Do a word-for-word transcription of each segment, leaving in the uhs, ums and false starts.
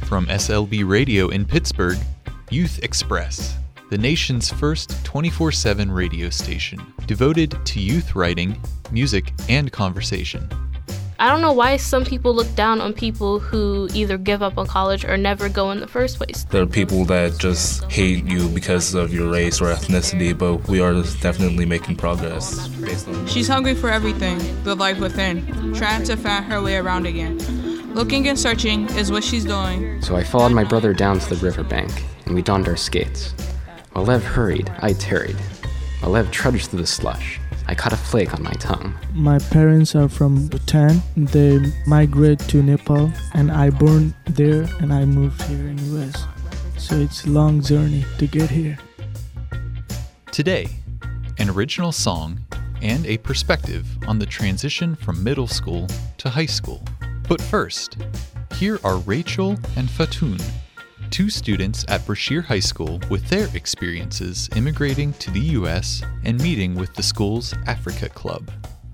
From S L B Radio in Pittsburgh, Youth Express, the nation's first twenty-four seven radio station devoted to youth writing, music, and conversation. I don't know why some people look down on people who either give up on college or never go in the first place. There are people that just hate you because of your race or ethnicity, but we are definitely making progress. Based on She's hungry for everything, the life within, trying to find her way around again. Looking and searching is what she's doing. So I followed my brother down to the riverbank, and we donned our skates. While Lev hurried, I tarried. While Lev trudged through the slush, I caught a flake on my tongue. My parents are from Bhutan. They migrate to Nepal, and I born there and I moved here in U S. So it's a long journey to get here. Today, an original song and a perspective on the transition from middle school to high school. But first, here are Rachel and Fatun, two students at Brashear High School with their experiences immigrating to the U S and meeting with the school's Africa Club.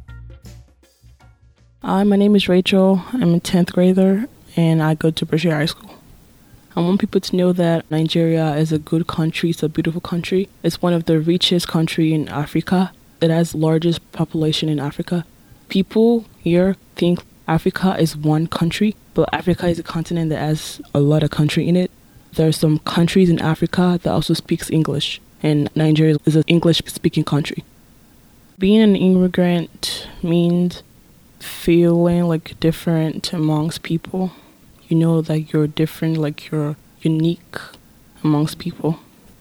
Hi, my name is Rachel. I'm a tenth grader and I go to Brashear High School. I want people to know that Nigeria is a good country. It's a beautiful country. It's one of the richest countries in Africa. It has the largest population in Africa. People here think Africa is one country, but Africa is a continent that has a lot of country in it. There are some countries in Africa that also speaks English, and Nigeria is an English-speaking country. Being an immigrant means feeling like different amongst people. You know that you're different, like you're unique amongst people.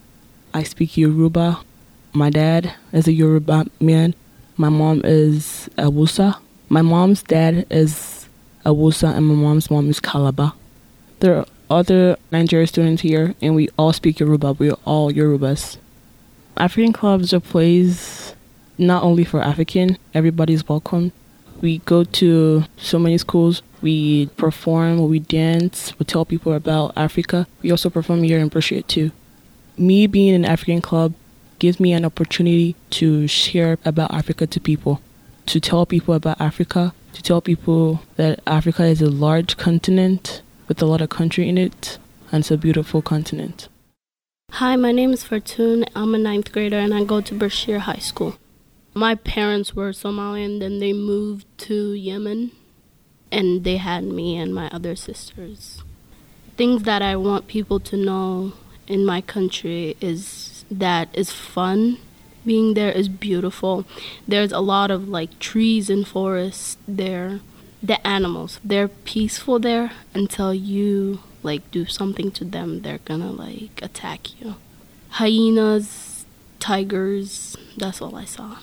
I speak Yoruba. My dad is a Yoruba man. My mom is Awusa. My mom's dad is Awusa, and my mom's mom is Calabar. There are other Nigerian students here, and we all speak Yoruba. We are all Yorubas. African Club is a place not only for African. Everybody's welcome. We go to so many schools. We perform, we dance, we tell people about Africa. We also perform here in Brashear too. Me being in an African Club gives me an opportunity to share about Africa to people, to tell people about Africa, to tell people that Africa is a large continent with a lot of country in it, and it's a beautiful continent. Hi, my name is Fortune. I'm a ninth grader and I go to Brashear High School. My parents were Somalian, then they moved to Yemen, and they had me and my other sisters. Things that I want people to know in my country is that it's fun. Being there is beautiful. There's a lot of like trees and forests there. The animals, they're peaceful there until you like do something to them. They're gonna like attack you. Hyenas, tigers, that's all I saw.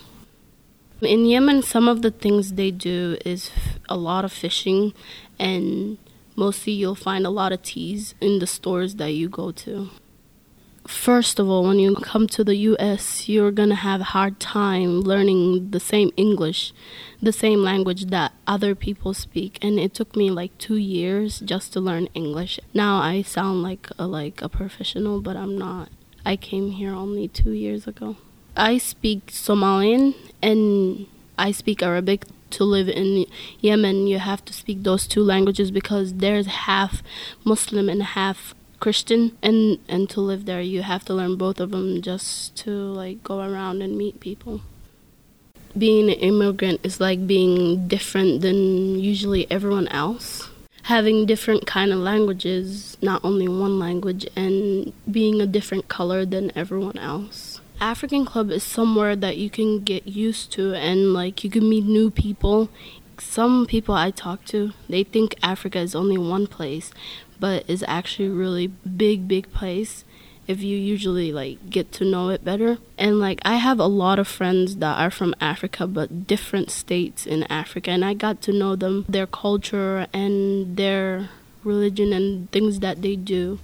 In Yemen, some of the things they do is f- a lot of fishing, and mostly you'll find a lot of teas in the stores that you go to. First of all, when you come to the U S, you're going to have a hard time learning the same English, the same language that other people speak. And it took me like two years just to learn English. Now I sound like a, like a professional, but I'm not. I came here only two years ago. I speak Somalian and I speak Arabic. To live in Yemen, you have to speak those two languages because there's half Muslim and half Christian, and and to live there you have to learn both of them just to like go around and meet people. Being an immigrant is like being different than usually everyone else. Having different kind of languages, not only one language, and being a different color than everyone else. African Club is somewhere that you can get used to and like you can meet new people. Some people I talk to, they think Africa is only one place, but it's actually a really big, big place if you usually like get to know it better. And like I have a lot of friends that are from Africa, but different states in Africa, and I got to know them, their culture and their religion and things that they do.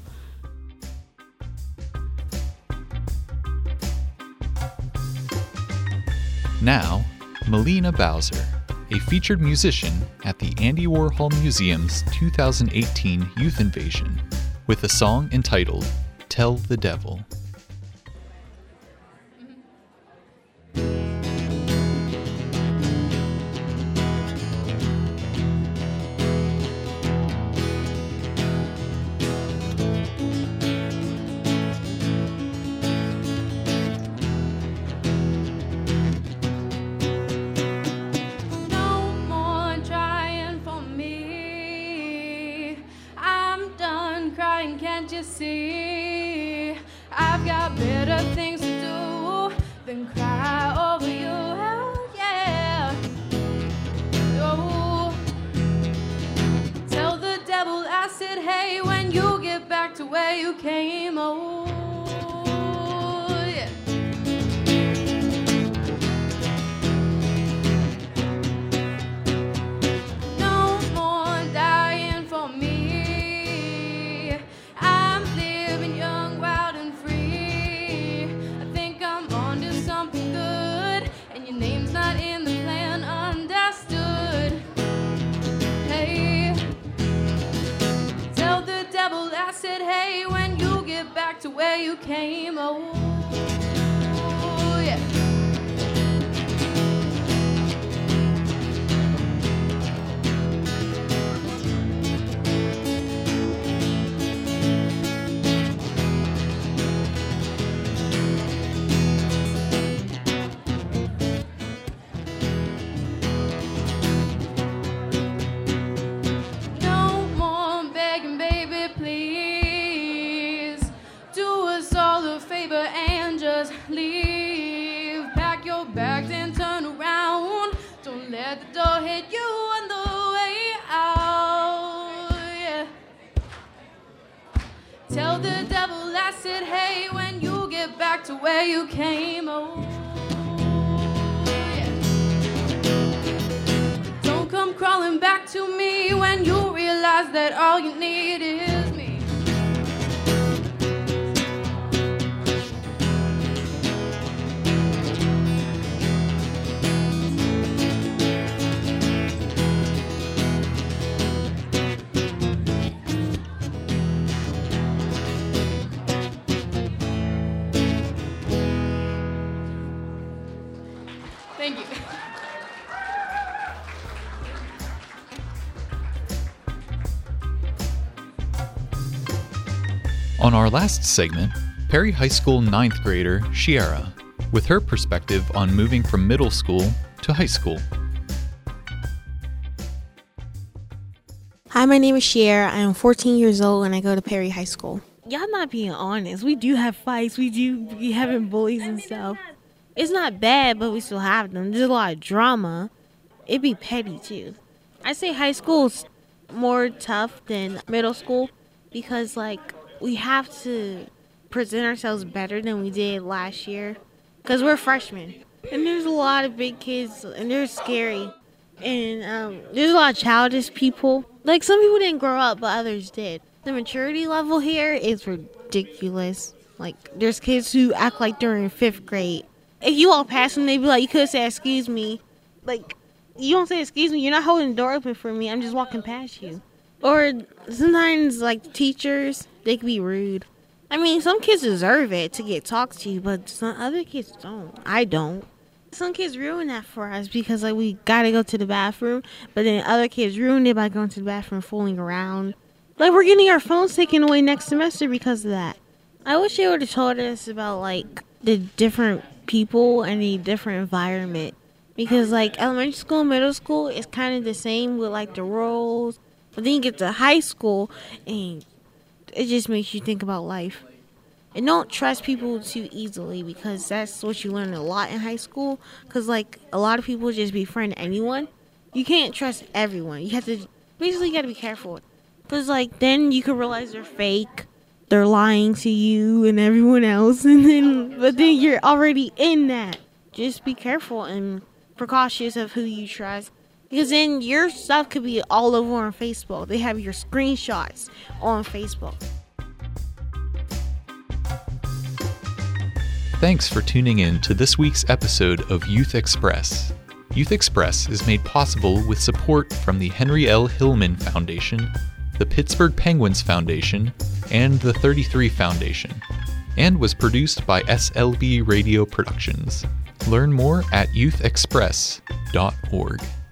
Now, Melina Bowser, a featured musician at the Andy Warhol Museum's two thousand eighteen Youth Invasion, with a song entitled Tell the Devil. you see, I've got better things to do than cry over you. Hell yeah. Oh. Tell the devil I said, hey, when you get back to where you came, oh. Hey, when you get back to where you came, oh, yeah. Leave, pack your bags and turn around. Don't let the door hit you on the way out. Yeah. Tell the devil I said, hey, when you get back to where you came, oh. Yeah. Don't come crawling back to me when you realize that all you need is me. Thank you. On our last segment, Perry High School ninth grader Shiera, with her perspective on moving from middle school to high school. Hi, my name is Shiera. I am fourteen years old and I go to Perry High School. Y'all not being honest. We do have fights. We do be having bullies and stuff. It's not bad, but we still have them. There's a lot of drama. It'd be petty, too. I say high school's more tough than middle school because, like, we have to present ourselves better than we did last year because we're freshmen. And there's a lot of big kids, and they're scary. And um, there's a lot of childish people. Like, some people didn't grow up, but others did. The maturity level here is ridiculous. Like, there's kids who act like they're in fifth grade. If you walk past them, they be like, you could have said, excuse me. Like, you don't say, excuse me, you're not holding the door open for me. I'm just walking past you. Or sometimes, like, teachers, they can be rude. I mean, some kids deserve it to get talked to, but some other kids don't. I don't. Some kids ruin that for us because, like, we gotta go to the bathroom, but then other kids ruin it by going to the bathroom fooling around. Like, we're getting our phones taken away next semester because of that. I wish they would have told us about, like, the different people and the different environment. Because, like, elementary school and middle school is kind of the same with, like, the roles. But then you get to high school, and it just makes you think about life. And don't trust people too easily, because that's what you learn a lot in high school. Because, like, a lot of people just befriend anyone. You can't trust everyone. You have to, basically, you got to be careful. Because, like, then you can realize they're fake. They're lying to you and everyone else. And then, but then you're already in that. Just be careful and precautious of who you trust. Because then your stuff could be all over on Facebook. They have your screenshots on Facebook. Thanks for tuning in to this week's episode of Youth Express. Youth Express is made possible with support from the Henry L. Hillman Foundation, the Pittsburgh Penguins Foundation, and the thirty-three Foundation, and was produced by S L B Radio Productions. Learn more at youth express dot org.